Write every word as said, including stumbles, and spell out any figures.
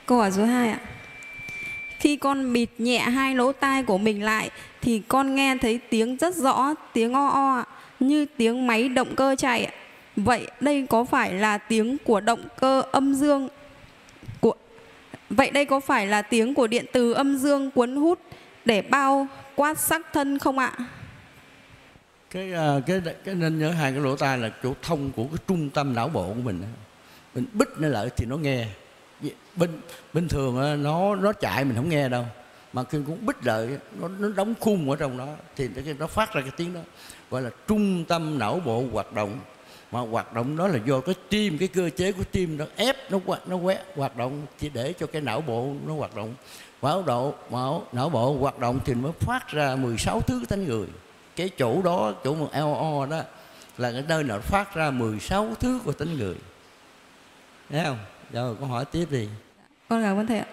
Câu hỏi số hai ạ. Khi con bịt nhẹ hai lỗ tai của mình lại thì con nghe thấy tiếng rất rõ, tiếng o o ạ, như tiếng máy động cơ chạy ạ. Vậy đây có phải là tiếng của động cơ âm dương của Vậy đây có phải là tiếng của điện từ âm dương cuốn hút để bao quát sắc thân không ạ? Cái cái cái nên nhớ hai cái lỗ tai là chỗ thông của cái trung tâm não bộ của mình. Mình bít nó lại thì nó nghe. Bình bình thường nó nó chạy mình không nghe đâu, mà khi cũng bít lại nó nó đóng khung ở trong đó thì nó phát ra cái tiếng đó, gọi là trung tâm não bộ hoạt động. Mà hoạt động đó là do cái tim, cái cơ chế của tim nó ép, nó nó quét hoạt động chỉ để cho cái não bộ nó hoạt động. Não độ não, não bộ hoạt động thì mới phát ra mười sáu thứ của tánh người. Cái chỗ đó, chỗ một eo o đó là cái nơi nào phát ra mười sáu thứ của tánh người. Thấy không? Rồi con hỏi tiếp đi. Con cảm ơn thầy ạ.